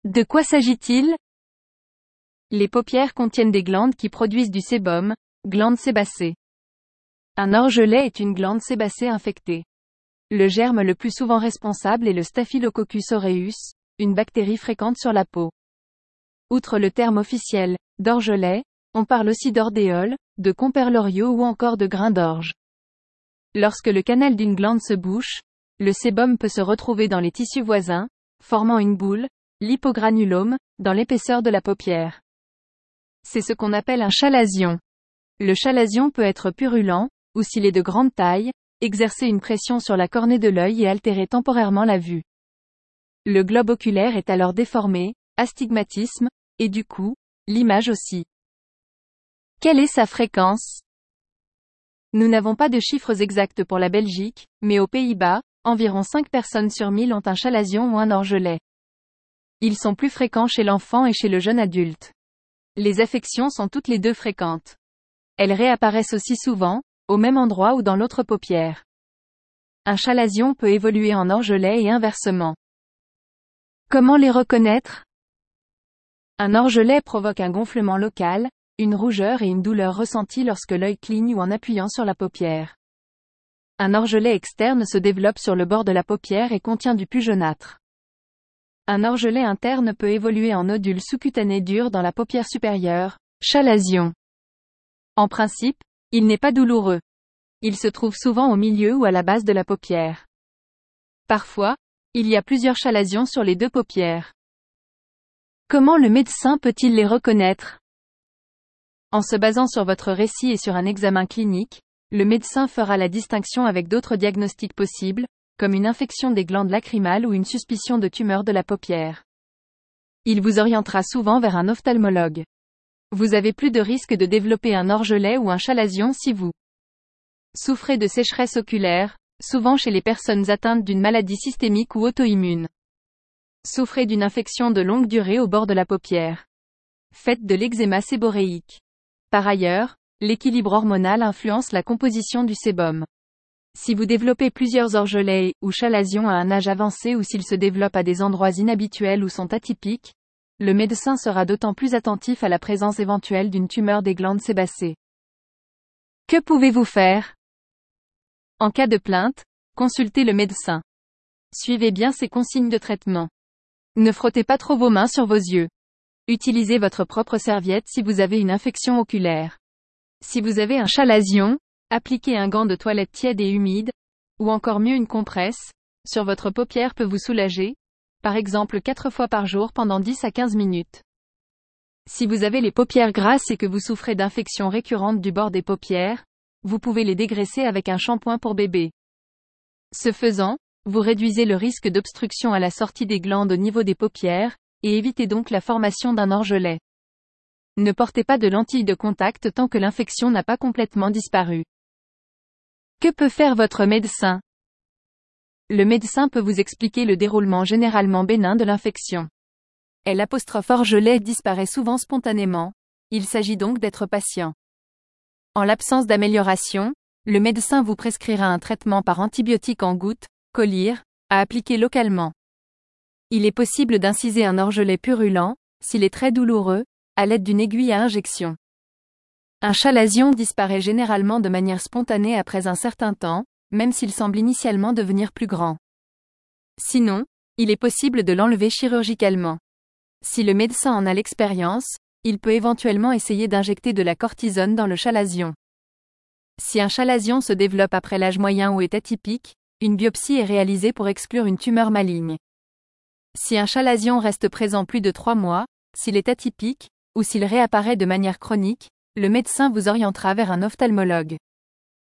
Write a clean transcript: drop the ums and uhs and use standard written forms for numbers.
De quoi s'agit-il? Les paupières contiennent des glandes qui produisent du sébum, glande sébacée. Un orgelet est une glande sébacée infectée. Le germe le plus souvent responsable est le Staphylococcus aureus, une bactérie fréquente sur la peau. Outre le terme officiel, d'orgelet, on parle aussi d'ordéole, de comperloriot ou encore de grain d'orge. Lorsque le canal d'une glande se bouche, le sébum peut se retrouver dans les tissus voisins, formant une boule, l'hypogranulome, dans l'épaisseur de la paupière. C'est ce qu'on appelle un chalazion. Le chalazion peut être purulent, ou s'il est de grande taille, exercer une pression sur la cornée de l'œil et altérer temporairement la vue. Le globe oculaire est alors déformé, astigmatisme, et du coup, l'image aussi. Quelle est sa fréquence? Nous n'avons pas de chiffres exacts pour la Belgique, mais aux Pays-Bas, environ 5 personnes sur 1000 ont un chalazion ou un orgelet. Ils sont plus fréquents chez l'enfant et chez le jeune adulte. Les affections sont toutes les deux fréquentes. Elles réapparaissent aussi souvent, au même endroit ou dans l'autre paupière. Un chalazion peut évoluer en orgelet et inversement. Comment les reconnaître? Un orgelet provoque un gonflement local, une rougeur et une douleur ressentie lorsque l'œil cligne ou en appuyant sur la paupière. Un orgelet externe se développe sur le bord de la paupière et contient du pus jaunâtre. Un orgelet interne peut évoluer en nodule sous-cutané dur dans la paupière supérieure, chalazion. En principe, il n'est pas douloureux. Il se trouve souvent au milieu ou à la base de la paupière. Parfois, il y a plusieurs chalazions sur les deux paupières. Comment le médecin peut-il les reconnaître? En se basant sur votre récit et sur un examen clinique, le médecin fera la distinction avec d'autres diagnostics possibles, comme une infection des glandes lacrymales ou une suspicion de tumeur de la paupière. Il vous orientera souvent vers un ophtalmologue. Vous avez plus de risque de développer un orgelet ou un chalazion si vous souffrez de sécheresse oculaire, souvent chez les personnes atteintes d'une maladie systémique ou auto-immune. Souffrez d'une infection de longue durée au bord de la paupière. Faites de l'eczéma séboréique. Par ailleurs, l'équilibre hormonal influence la composition du sébum. Si vous développez plusieurs orgelets ou chalazions à un âge avancé ou s'ils se développent à des endroits inhabituels ou sont atypiques, le médecin sera d'autant plus attentif à la présence éventuelle d'une tumeur des glandes sébacées. Que pouvez-vous faire? En cas de plainte, consultez le médecin. Suivez bien ses consignes de traitement. Ne frottez pas trop vos mains sur vos yeux. Utilisez votre propre serviette si vous avez une infection oculaire. Si vous avez un chalazion, appliquez un gant de toilette tiède et humide, ou encore mieux une compresse, sur votre paupière peut vous soulager, par exemple 4 fois par jour pendant 10 à 15 minutes. Si vous avez les paupières grasses et que vous souffrez d'infections récurrentes du bord des paupières, vous pouvez les dégraisser avec un shampoing pour bébé. Ce faisant, vous réduisez le risque d'obstruction à la sortie des glandes au niveau des paupières, et évitez donc la formation d'un orgelet. Ne portez pas de lentilles de contact tant que l'infection n'a pas complètement disparu. Que peut faire votre médecin? Le médecin peut vous expliquer le déroulement généralement bénin de l'infection. L'orgelet disparaît souvent spontanément, il s'agit donc d'être patient. En l'absence d'amélioration, le médecin vous prescrira un traitement par antibiotique en gouttes, collyre, à appliquer localement. Il est possible d'inciser un orgelet purulent, s'il est très douloureux, à l'aide d'une aiguille à injection. Un chalazion disparaît généralement de manière spontanée après un certain temps, même s'il semble initialement devenir plus grand. Sinon, il est possible de l'enlever chirurgicalement. Si le médecin en a l'expérience, il peut éventuellement essayer d'injecter de la cortisone dans le chalazion. Si un chalazion se développe après l'âge moyen ou est atypique, une biopsie est réalisée pour exclure une tumeur maligne. Si un chalazion reste présent plus de 3 mois, s'il est atypique, ou s'il réapparaît de manière chronique, le médecin vous orientera vers un ophtalmologue.